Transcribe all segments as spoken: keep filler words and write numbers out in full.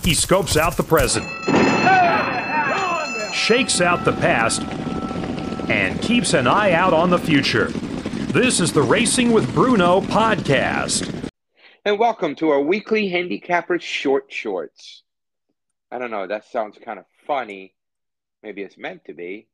He scopes out the present, shakes out the past, and keeps an eye out on the future. This is the Racing with Bruno podcast. And welcome to our weekly Handicapper Short Shorts. I don't know, that sounds kind of funny. Maybe it's meant to be.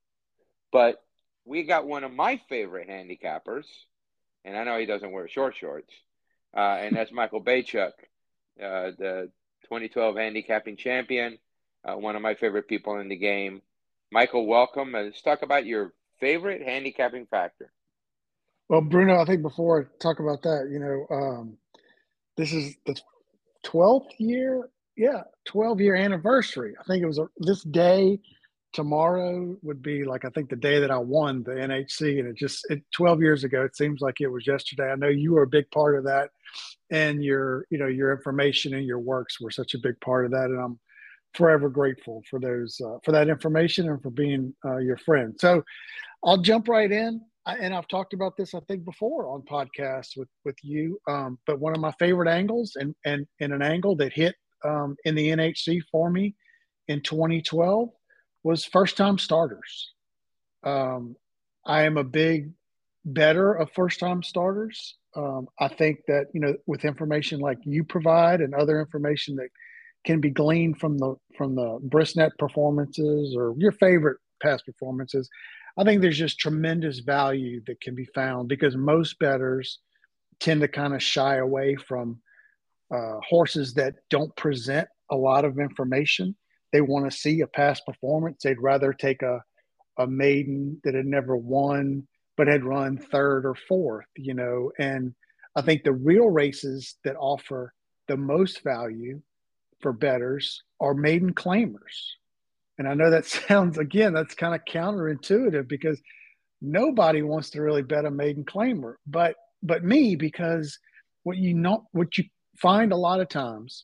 But we got one of my favorite handicappers, and I know he doesn't wear short shorts, uh, and that's Michael Bachuk, uh, the twenty twelve handicapping champion, uh, one of my favorite people in the game. Michael, welcome. And let's talk about your favorite handicapping factor. Well, Bruno, I think before I talk about that, you know, um, this is the twelfth year, yeah, twelve-year anniversary. I think it was a, this day, tomorrow would be like, I think the day that I won the N H C, and it just, it, twelve years ago, it seems like it was yesterday. I know you were a big part of that, and your, you know, your information and your works were such a big part of that, and I'm forever grateful for those, uh, for that information and for being uh, your friend. So I'll jump right in. And I've talked about this, I think, before on podcasts with, with you. Um, but one of my favorite angles and, and, and an angle that hit um, in the N H C for me in twenty twelve was first-time starters. Um, I am a big better of first-time starters. Um, I think that, you know, with information like you provide and other information that can be gleaned from the from the Brisnet performances or your favorite past performances, I think there's just tremendous value that can be found because most bettors tend to kind of shy away from uh, horses that don't present a lot of information. They want to see a past performance. They'd rather take a, a maiden that had never won but had run third or fourth, you know. And I think the real races that offer the most value for bettors are maiden claimers. And I know that sounds, again, that's kind of counterintuitive because nobody wants to really bet a maiden claimer, but but me, because what you know, what you find a lot of times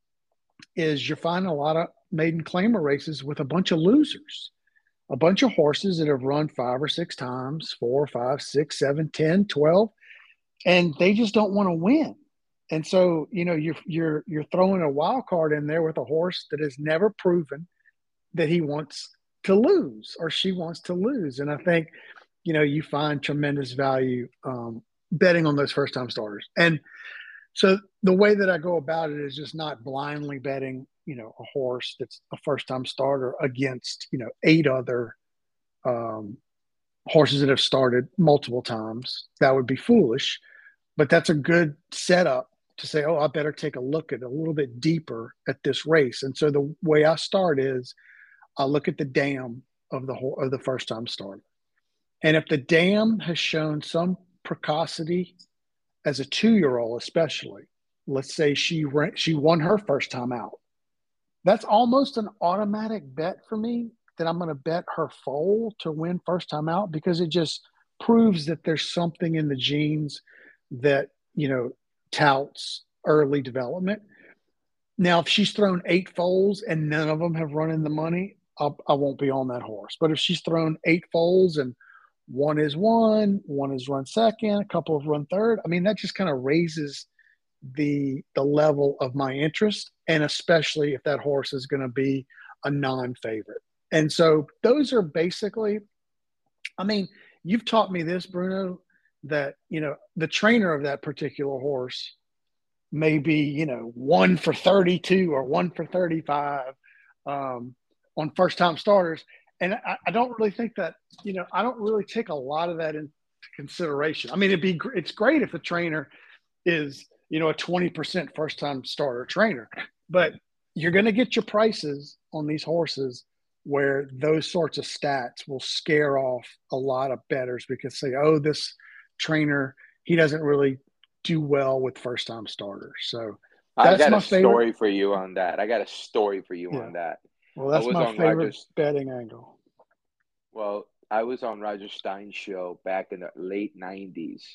is you're finding a lot of maiden claimer races with a bunch of losers, a bunch of horses that have run five or six times, four, five, six, seven, ten, twelve, and they just don't want to win. And so, you know, you're you're you're throwing a wild card in there with a horse that has never proven that he wants to lose or she wants to lose. And I think, you know, you find tremendous value um, betting on those first-time starters. And so the way that I go about it is just not blindly betting, you know, a horse that's a first-time starter against, you know, eight other um, horses that have started multiple times. That would be foolish. But that's a good setup to say, oh, I better take a look at a little bit deeper at this race. And so the way I start is I look at the dam of the whole, of the first time starter. And if the dam has shown some precocity as a two-year-old, especially, let's say she ran, she won her first time out, that's almost an automatic bet for me that I'm going to bet her foal to win first time out because it just proves that there's something in the genes that, you know, touts early development. Now, if she's thrown eight foals and none of them have run in the money, I'll, I won't be on that horse. But if she's thrown eight foals and one is one, one is run second, a couple have run third, I mean, that just kind of raises the the level of my interest, and especially if that horse is going to be a non-favorite. And so those are basically, I mean, you've taught me this, Bruno, that, you know, the trainer of that particular horse may be, you know, one for thirty-two or one for thirty-five um, on first-time starters. And I, I don't really think that, you know, I don't really take a lot of that into consideration. I mean, it'd be, it's great if the trainer is, you know, a twenty percent first-time starter trainer, but you're going to get your prices on these horses where those sorts of stats will scare off a lot of bettors because say, oh, this trainer, he doesn't really do well with first-time starters. So that's I got my a favorite story for you on that. I got a story for you yeah. on that. Well, that's I was my on favorite Roger's, betting angle. Well, I was on Roger Stein's show back in the late nineties.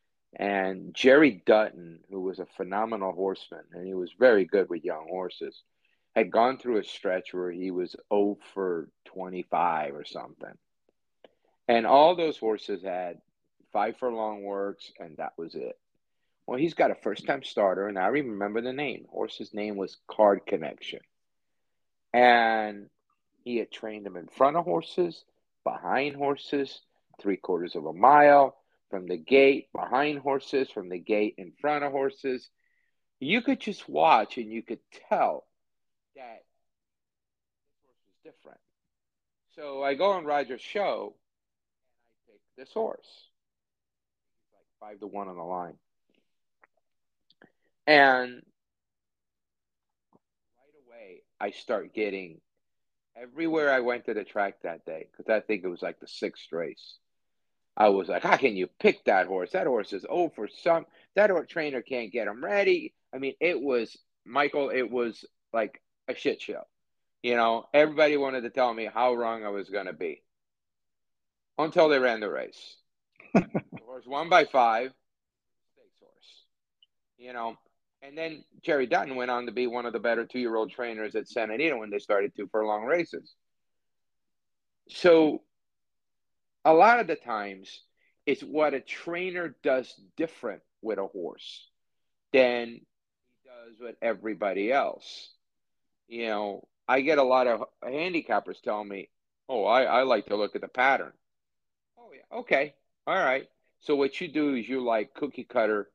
And Jerry Dutton, who was a phenomenal horseman, and he was very good with young horses, had gone through a stretch where he was oh for twenty-five or something. And all those horses had five furlong works, and that was it. Well, he's got a first-time starter, and I remember the name. Horse's name was Card Connection. And he had trained him in front of horses, behind horses, three quarters of a mile, from the gate, behind horses, from the gate, in front of horses. You could just watch and you could tell that this horse was different. So I go on Roger's show and I pick this horse. He's like five to one on the line. And right away, I start getting everywhere I went to the track that day, because I think it was like the sixth race. I was like, how can you pick that horse? That horse is oh for some. That horse trainer can't get him ready. I mean, it was, Michael, it was like a shit show. You know, everybody wanted to tell me how wrong I was going to be until they ran the race. The horse won by five, stakes horse. You know, and then Jerry Dutton went on to be one of the better two-year-old trainers at Santa Anita when they started two furlong races. So a lot of the times, it's what a trainer does different with a horse than he does with everybody else. You know, I get a lot of handicappers telling me, oh, I, I like to look at the pattern. Oh, yeah, okay, all right. So what you do is you like cookie cutter,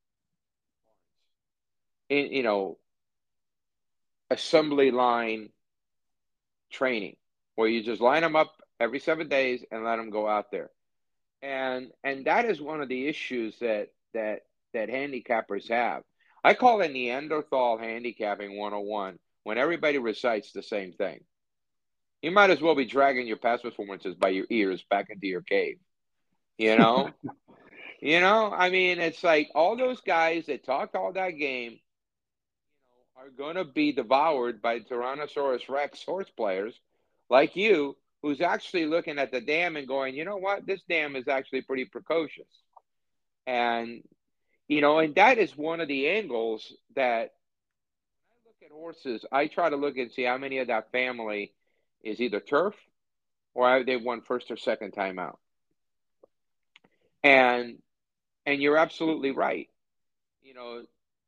in, you know, assembly line training, where you just line them up every seven days and let them go out there. And and that is one of the issues that that that handicappers have. I call it Neanderthal handicapping one oh one when everybody recites the same thing. You might as well be dragging your past performances by your ears back into your cave. You know? You know, I mean, it's like all those guys that talked all that game, you know, are going to be devoured by Tyrannosaurus Rex horse players like you, who's actually looking at the dam and going, you know what, this dam is actually pretty precocious. And, you know, and that is one of the angles that when I look at horses, I try to look and see how many of that family is either turf or they won first or second time out. And, and you're absolutely right. You know,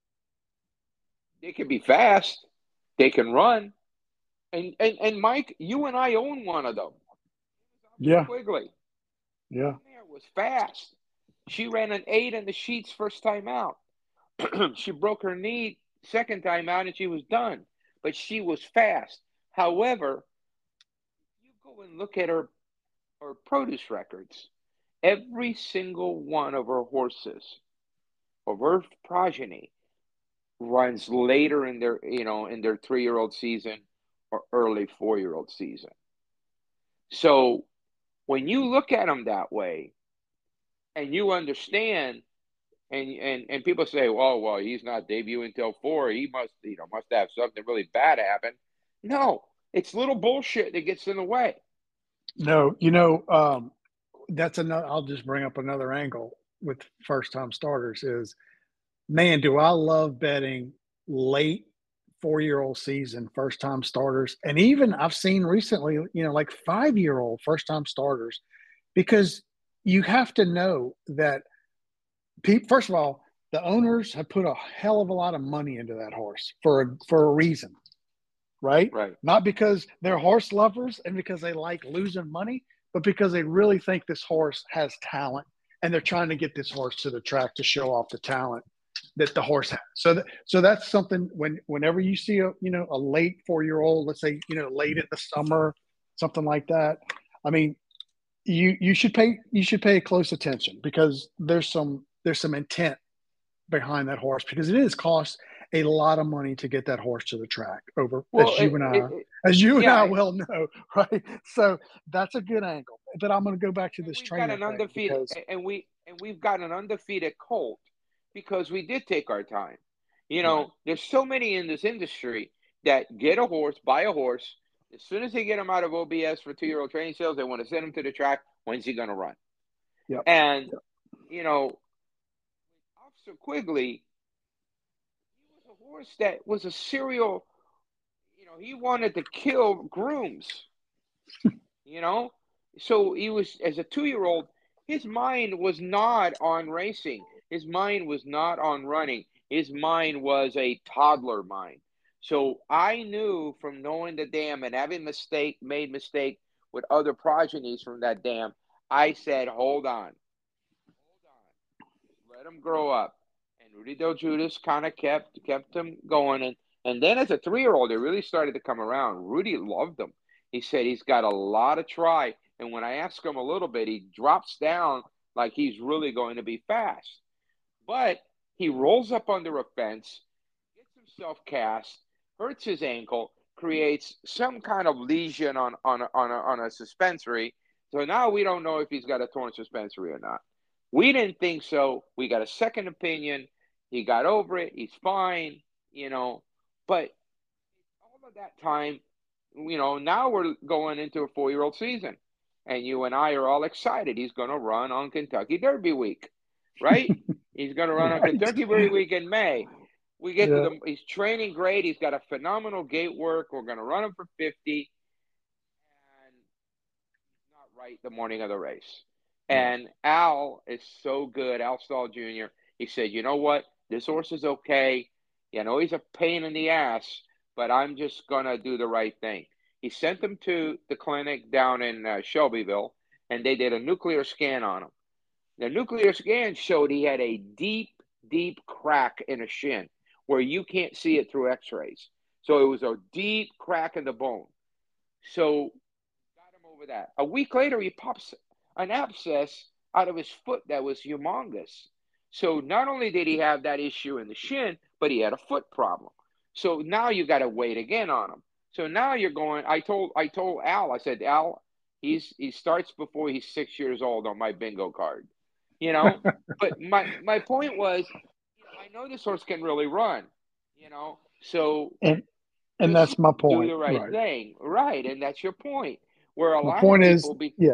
they can be fast, they can run. And, and, and Mike, you and I own one of them. Yeah. Quigley. Yeah. There was fast. She ran an eight in the sheets first time out. She broke her knee second time out and she was done. But she was fast. However, if you go and look at her, her produce records, every single one of her horses, of her progeny, runs later in their, you know, in their three-year-old season or early four-year-old season. So when you look at them that way, and you understand, and and and people say, "Well, well, he's not debuting until four. He must, you know, must have something really bad happen." No, it's little bullshit that gets in the way. No, you know, um, that's another. I'll just bring up another angle with first-time starters. Is man, do I love betting late four-year-old season first-time starters, and even I've seen recently, you know, like five-year-old first-time starters, because you have to know that. People, first of all, the owners have put a hell of a lot of money into that horse for a, for a reason, right? Right. Not because they're horse lovers and because they like losing money, but because they really think this horse has talent, and they're trying to get this horse to the track to show off the talent that the horse has. So, that, so that's something. When whenever you see a you know a late four year old, let's say you know late in the summer, something like that. I mean, you you should pay you should pay close attention, because there's some there's some intent behind that horse, because it is cost a lot of money to get that horse to the track over, Well, as it, you and I, it, it, as you and yeah, I well know, right? So that's a good angle. But I'm going to go back to and this we've got trainer an thing undefeated, because, and we and we've got an undefeated colt because we did take our time. You right, know, there's so many in this industry that get a horse, buy a horse. As soon as they get him out of O B S for two-year-old training sales, they want to send him to the track. When's he going to run? yep, And, yep. you know, Officer Quigley, he was a horse that was a serial, you know, he wanted to kill grooms, you know? So he was, as a two-year-old, his mind was not on racing. His mind was not on running. His mind was a toddler mind. So I knew from knowing the dam and having mistake made mistake with other progenies from that dam, I said, hold on, hold on, let him grow up. And Rudy Del Judas kind of kept kept him going, and and then as a three year old, it really started to come around. Rudy loved him. He said he's got a lot of try, and when I ask him a little bit, he drops down like he's really going to be fast. But he rolls up under a fence, gets himself cast, hurts his ankle, creates some kind of lesion on on a, on a, on a suspensory. So now we don't know if he's got a torn suspensory or not. We didn't think so. We got a second opinion. He got over it. He's fine, you know. But all of that time, you know, now we're going into a four-year-old season, and you and I are all excited. He's going to run on Kentucky Derby week, right? He's going to run on Right. Kentucky Derby week in May. We get Yeah. to the. He's training great. He's got a phenomenal gait work. We're going to run him for fifty, and he's not right the morning of the race. And Al is so good, Al Stall Junior He said, you know what? This horse is okay. You know, he's a pain in the ass, but I'm just going to do the right thing. He sent him to the clinic down in uh, Shelbyville, and they did a nuclear scan on him. The nuclear scan showed he had a deep, deep crack in a shin where you can't see it through x-rays. So it was a deep crack in the bone. So got him over that. A week later, he pops an abscess out of his foot that was humongous. So not only did he have that issue in the shin, but he had a foot problem. So now you got to wait again on him. So now you're going. I told I told Al. I said, Al, he's he starts before he's six years old on my bingo card. You know. But my my point was, you know, I know this horse can really run. You know. So And and just that's my do point. the right, Right. thing, right? And that's your point. Where a My lot point of is, people be yeah,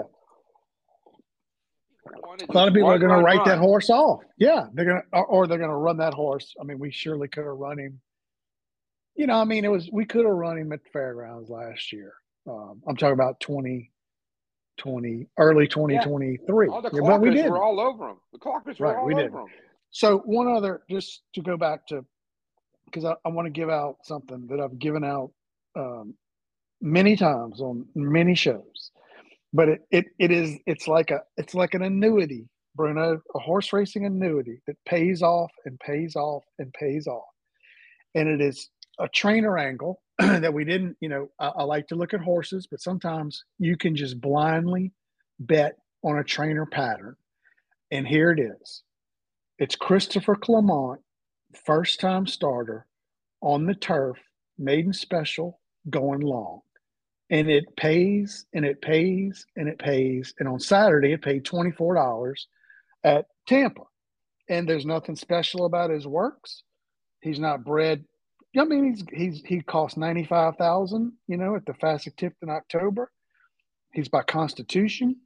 want to a lot just of people are run, going to run, write that run. horse off. Yeah, they're going to, or, or they're going to run that horse. I mean, we surely could have run him. You know, I mean, it was we could have run him at the fairgrounds last year. Um, I'm talking about twenty twenty, early Yeah, twenty twenty-three. all the Yeah, but we clockers were didn't. all over him. The clockers were Right, we all didn't. over him. So one other, just to go back to, because I, I want to give out something that I've given out um, many times on many shows, but it, it it is it's like a it's like an annuity, Bruno, a horse racing annuity that pays off and pays off and pays off, and it is a trainer angle that we didn't. You know, I, I like to look at horses, but sometimes you can just blindly bet on a trainer pattern, and here it is. It's Christopher Clement, first time starter on the turf, maiden special, going long. And it pays and it pays and it pays. And on Saturday, it paid twenty-four dollars at Tampa. And there's nothing special about his works. He's not bred. I mean, he's he's he cost ninety-five thousand dollars, you know, at the Fasig Tip in October. He's by Constitution.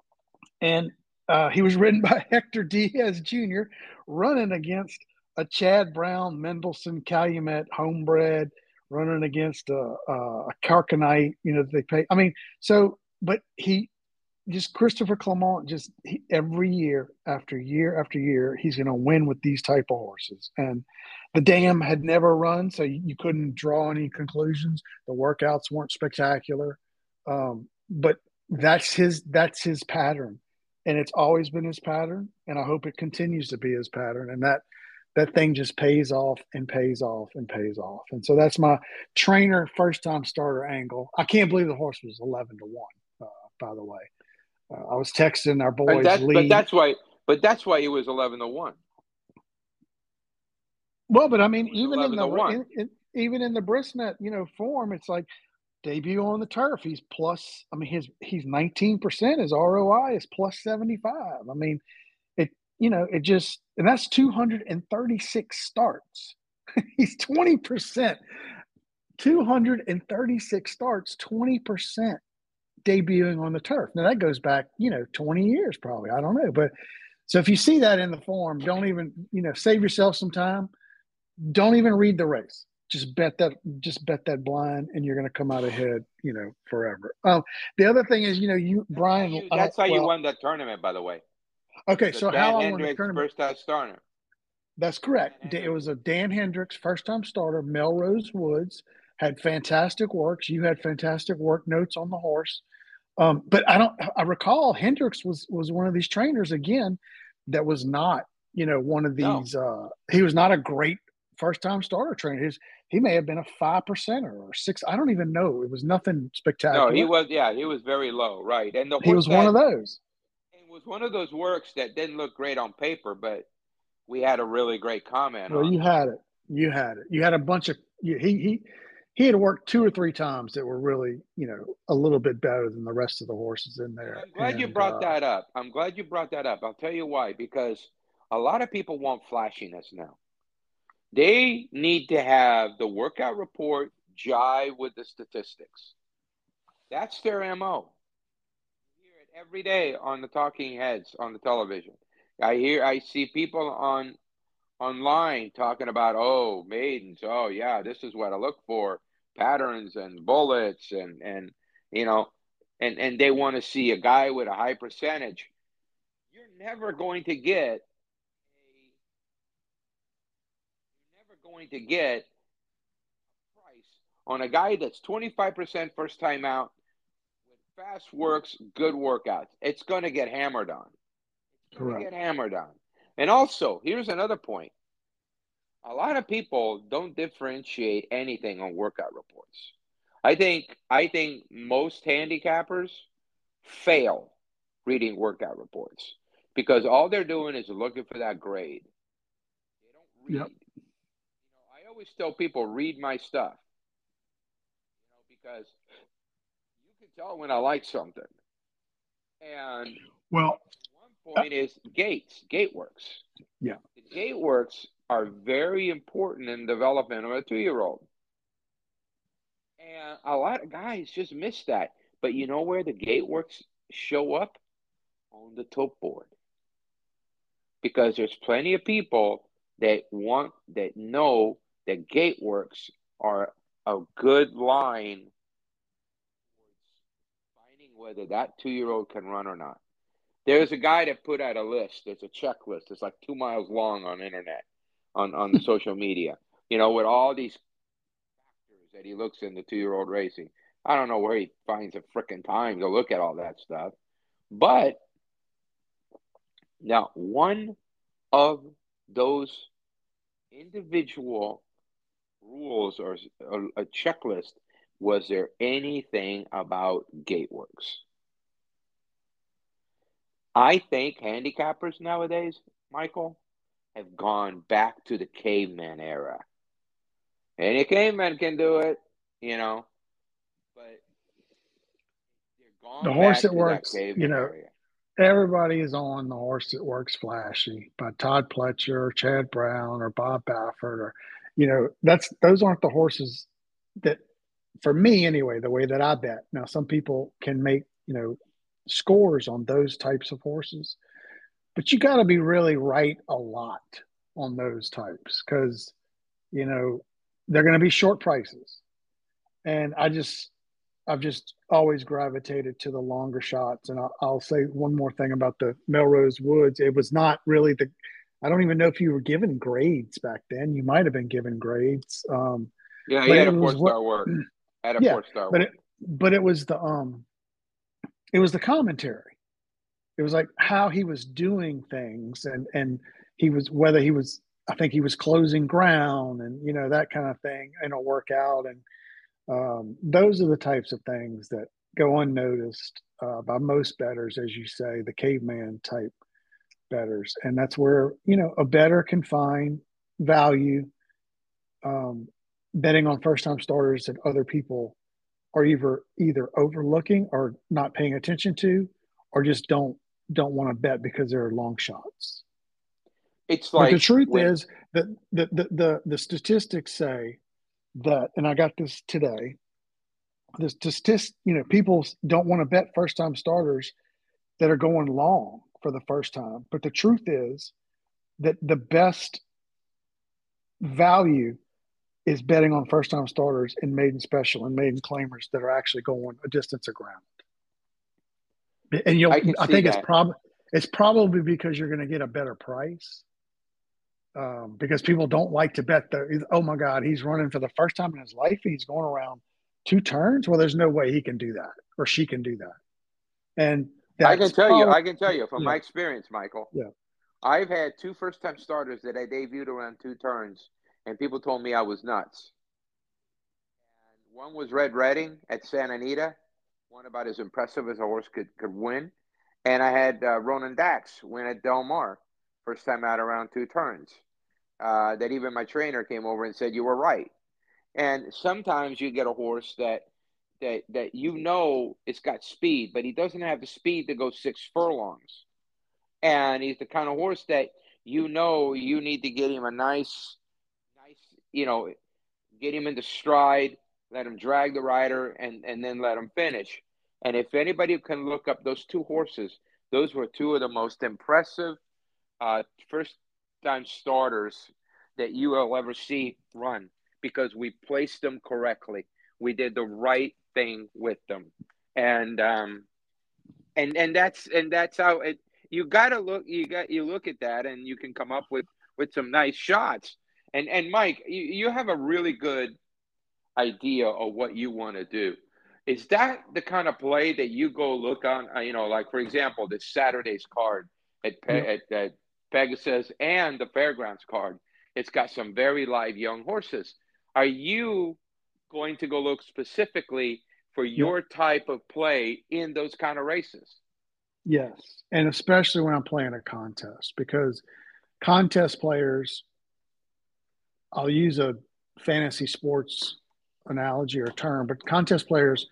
And uh, he was ridden by Hector Diaz Junior, running against a Chad Brown, Mendelssohn, Calumet, homebred, running against a, a, a Carcanite, you know, they pay. I mean, so, but he just, Christopher Clement, just he, every year after year after year, he's going to win with these type of horses. And the dam had never run, so you, you couldn't draw any conclusions. The workouts weren't spectacular. Um, but that's his, that's his pattern. And it's always been his pattern. And I hope it continues to be his pattern. And that, that thing just pays off and pays off and pays off. And so that's my trainer first time starter angle. I can't believe the horse was eleven to one, uh, by the way. Uh, I was texting our And boys, that's Lee. but that's why but that's why he was eleven to one. Well, but I mean, even in eleven the to one. in, in, even in the Brisnet, you know, form, it's like debut on the turf. He's plus. I mean, his he's nineteen percent. His R O I is plus seventy five. I mean, it you know it just and that's two hundred and thirty six starts. He's twenty percent. Two hundred and thirty six starts, twenty percent debuting on the turf. Now that goes back, you know, twenty years probably. I don't know, but so if you see that in the form, don't even you know save yourself some time. Don't even read the race. Just bet that. Just bet that blind, and you're going to come out ahead. You know, forever. Um, the other thing is, you know, you Brian. You, I don't. that's how you Well, won that tournament, by the way. Okay, The so how Dan I won the Hendricks tournament. first time starter. That's Dan correct. It Hendricks. was a Dan Hendricks first time starter. Melrose Woods had fantastic works. You had fantastic work notes on the horse. Um, but I don't. I recall Hendricks was was one of these trainers again that was not, you know, one of No, these. Uh, he was not a great first time starter trainer. His he may have been a five percenter or six. I don't even know. It was nothing no, he spectacular. was. Yeah, he was very low, right? And the He horse was one had of those. it was one of those works that didn't look great on paper, but we had a really great comment Well, on. you had it. You had it. You had a bunch of you, he he he had worked two or three times that were really, you know, a little bit better than the rest of the horses in And there. I'm glad you And brought uh, that up. I'm glad you brought that up. I'll tell you why. Because a lot of people want flashiness now. They need to have the workout report jive with the statistics. That's their M O. You hear it every day on the talking heads on the television. I hear, I see people on online talking about, oh, maidens. Oh, yeah, this is what I look for: patterns and bullets, and and you know, and and they want to see a guy with a high percentage. You're never going to get a, you're never going to get price on a guy that's twenty-five percent first time out with fast works, good workouts. It's going to get hammered on. It's going to correct. get hammered on. And also, here's another point. A lot of people don't differentiate anything on workout reports. I think I think most handicappers fail reading workout reports because all they're doing is looking for that grade. They don't Yep. read. You know, I always tell people read my stuff, you know, because you can tell when I like something. And Well, one uh, point is gates, gate works. yeah. The gate works are very important in development of a two-year-old. And a lot of guys just miss that. But you know where the gate works show up? On the tote board. Because there's plenty of people that want that know that gate works are a good line towards finding whether that two year old can run or not. There's a guy that put out a list. There's a checklist. It's like two miles long on internet, on, on the social media, you know, with all these factors that he looks in the two year old racing. I don't know where he finds the frickin' time to look at all that stuff. But now, one of those individual rules or a, a checklist, was there anything about gateworks? I think handicappers nowadays, Michael, have gone back to the caveman era. Any caveman can do it, you know, but they're The gone horse back that to that works, you caveman know, area. everybody is on the horse that works flashy by Todd Pletcher or Chad Brown or Bob Baffert or, you know, that's those aren't the horses that, for me anyway, the way that I bet. Now, some people can make, you know, scores on those types of horses, but you got to be really right a lot on those types because, you know, they're going to be short prices. And I just, I've just always gravitated to the longer shots. And I'll, I'll say one more thing about the Melrose Woods. It was not really the, I don't even know if you were given grades back then. You might have been given grades. Um, Yeah, he but had it a four was what, star work. Had a yeah, four star but it, work. but it was the, um, it was the commentary. It was like how he was doing things and, and he was, whether he was, I think he was closing ground and, you know, that kind of thing in a workout. And, Um, those are the types of things that go unnoticed uh, by most bettors, as you say, the caveman type bettors, and that's where you know a bettor can find value um, betting on first time starters that other people are either either overlooking or not paying attention to, or just don't don't want to bet because they're long shots. It's But the like truth when is that the the the, the statistics say that, and I got this today the statistics, you know, people don't want to bet first time starters that are going long for the first time. But the truth is that the best value is betting on first time starters in maiden special and maiden claimers that are actually going a distance of ground. And you'll, I can I see think it's that. prob, It's probably because you're going to get a better price. Um, because people don't like to bet the, oh my God, he's running for the first time in his life. He's going around two turns. Well, there's no way he can do that or she can do that. And I can that's tell you, probably, I can tell you from yeah, my experience, Michael. yeah. I've had two first-time starters that I debuted around two turns, and people told me I was nuts. And one was Red Redding at Santa Anita, one about as impressive as a horse could could win. And I had uh, Ronan Dax win at Del Mar, first time out around two turns. Uh, that even my trainer came over and said, you were right. And sometimes you get a horse that that that you know it's got speed, but he doesn't have the speed to go six furlongs. And he's the kind of horse that you know you need to get him a nice, nice, you know, get him into stride, let him drag the rider, and and then let him finish. And if anybody can look up those two horses, those were two of the most impressive uh, first-time starters that you will ever see run, because we placed them correctly. We did the right thing with them, and um, and and that's and that's how it. You got to look. You got you look at that, and you can come up with with some nice shots. And and Mike, you, you have a really good idea of what you want to do. Is that the kind of play that you go look on? Uh, you know, like for example, this Saturday's card at, Yep. Pe- at, at Pegasus and the Fairgrounds card. It's got some very live young horses. Are you going to go look specifically for Yep. your type of play in those kind of races? Yes. And especially when I'm playing a contest, because contest players, I'll use a fantasy sports analogy or term, but contest players,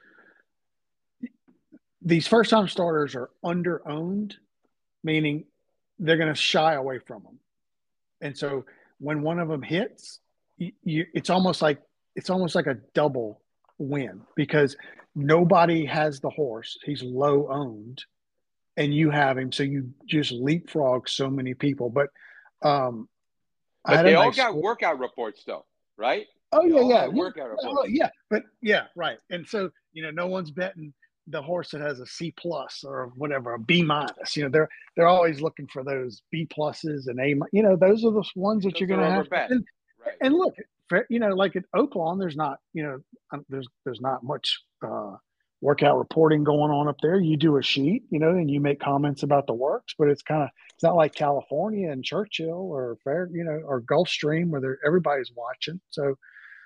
these first time starters are under owned, meaning they're going to shy away from them. And so when one of them hits, you, you, it's almost like it's almost like a double win, because nobody has the horse. He's low owned, and you have him, so you just leapfrog so many people. But um, I But had a they all nice got score. workout reports, though, right? Oh They yeah, all yeah, had yeah, workout oh, reports. yeah. But yeah, right. And so you know, no one's betting the horse that has a C plus or whatever, a B minus. You know, they're they're always looking for those B pluses and A. You know, those are the ones that you're Those going are to over have. To, bet. and Right. and look, you know, like at Oaklawn, there's not you know, um, there's there's not much uh, workout reporting going on up there. You do a sheet, you know, and you make comments about the works, but it's kind of it's not like California and Churchill or Fair, you know, or Gulfstream where everybody's watching. So.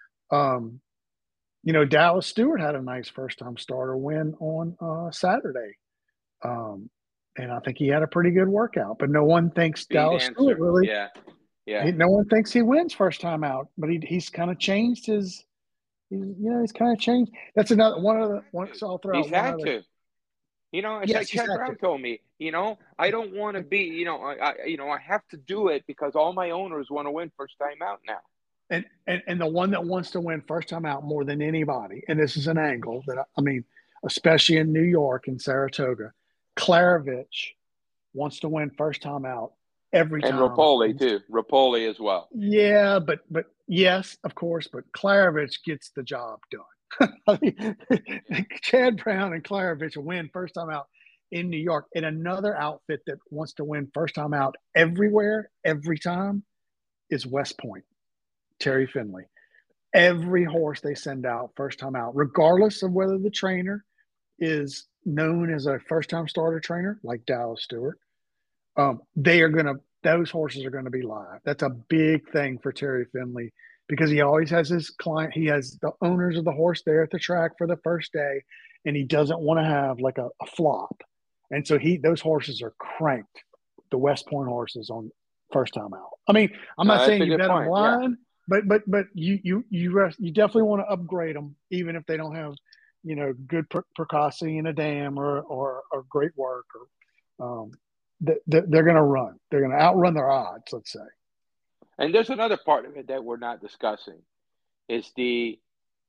Um, you know, Dallas Stewart had a nice first time starter win on uh, Saturday. Um, and I think he had a pretty good workout, but no one thinks Speed Dallas Stewart answer. really, Yeah. Yeah. he, no one thinks he wins first time out, but he, he's kind of changed his, he's, you know, he's kind of changed. That's another one of the one. So I'll throw He's out one had other. to. You know, it's like Yes, he's Chad had to. Brown told me, you know, I don't want to be, you know, I, I, you know, I have to do it because all my owners want to win first time out now. And, and and the one that wants to win first time out more than anybody, and this is an angle that I, I mean, especially in New York and Saratoga, Klaravich wants to win first time out every And time. Rapoli too. Rapoli as well. Yeah, but but yes, of course, but Klaravich gets the job done. I mean, Chad Brown and Klaravich win first time out in New York. And another outfit that wants to win first time out everywhere, every time, is West Point. Terry Finley. Every horse they send out first time out, regardless of whether the trainer is known as a first time starter trainer like Dallas Stewart, um, they are going to, those horses are going to be live. That's a big thing for Terry Finley, because he always has his client, he has the owners of the horse there at the track for the first day, and he doesn't want to have like a, a flop. And so he, those horses are cranked, the West Point horses, on first time out. I mean, I'm No, not that's saying a you good bet them point. Yeah. blind, but but but you you you rest, you definitely want to upgrade them, even if they don't have, you know, good per- precocity in a dam or or, or great work, or um, they, they're going to run. They're going to outrun their odds, let's say. And there's another part of it that we're not discussing. Is the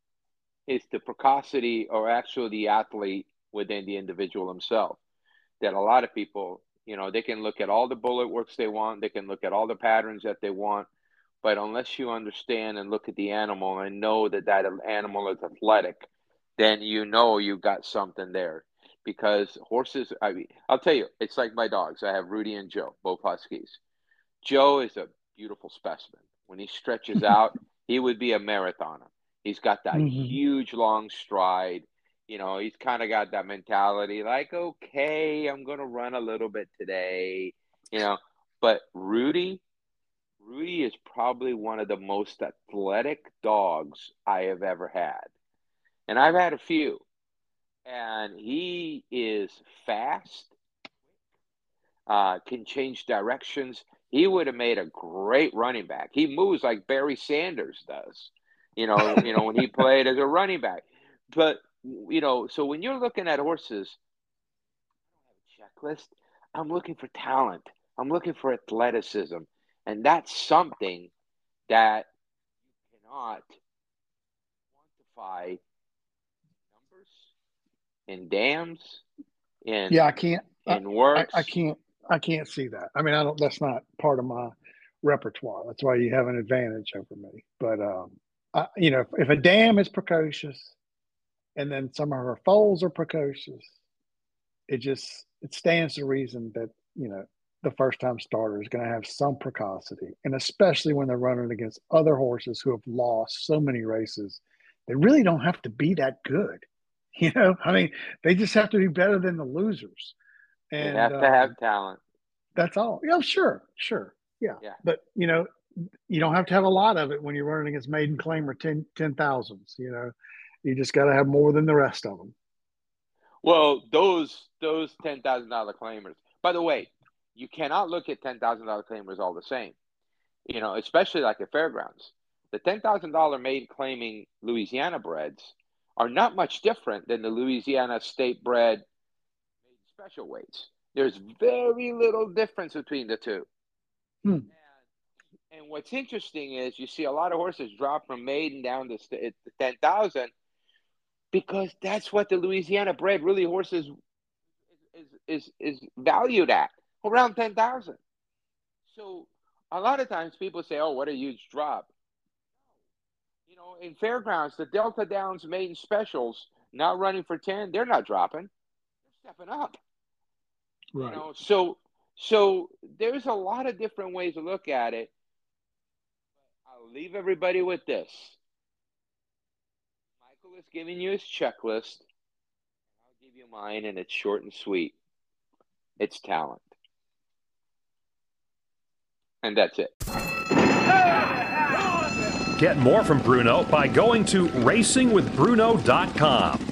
is the precocity, or actually the athlete within the individual himself. That a lot of people, you know, they can look at all the bullet works they want, they can look at all the patterns that they want, but unless you understand and look at the animal and know that that animal is athletic, then you know you got something there. because horses, I mean, I'll tell you, it's like my dogs. I have Rudy and Joe, both Huskies. Joe is a beautiful specimen. When he stretches out, he would be a marathoner. He's got that Mhm. huge, long stride. You know, he's kind of got that mentality like, okay, I'm going to run a little bit today, you know. But Rudy, Rudy is probably one of the most athletic dogs I have ever had. And I've had a few. And he is fast, uh, can change directions. He would have made a great running back. He moves like Barry Sanders does, you know, you know, when he played as a running back. But, you know, so when you're looking at horses, checklist, I'm looking for talent. I'm looking for athleticism. And that's something that you cannot quantify numbers in dams, in Yeah, I can't. I, in I, works. I can't. I can't see that. I mean, I don't. That's not part of my repertoire. That's why you have an advantage over me. But um, I, you know, if, if a dam is precocious, and then some of her foals are precocious, it just it stands to reason that you know the first time starter is going to have some precocity, and especially when they're running against other horses who have lost so many races, they really don't have to be that good. You know, I mean, they just have to be better than the losers. They And have to have um, talent. that's all. Yeah, sure, sure. Yeah. Yeah. But, you know, you don't have to have a lot of it when you're running against maiden claim or ten, ten thousands. You know, you just got to have more than the rest of them. Well, those those ten thousand dollar claimers. By the way, you cannot look at ten thousand dollar claimers all the same. You know, especially like at fairgrounds. The ten thousand dollar maiden claiming Louisiana breds are not much different than the Louisiana state bred special weights. There's very little difference between the two. Hmm. And, and what's interesting is you see a lot of horses drop from maiden down to st- ten thousand because that's what the Louisiana bred really horses is is is valued at, around ten thousand. So a lot of times people say, "Oh, what a huge drop." You know, in fairgrounds, the Delta Downs maiden specials not running for ten, they're not dropping. They're stepping up. Right. You know, so so there's a lot of different ways to look at it. I'll leave everybody with this. Michael is giving you his checklist. I'll give you mine, and it's short and sweet. It's talent. And that's it. Get more from Bruno by going to racing with bruno dot com.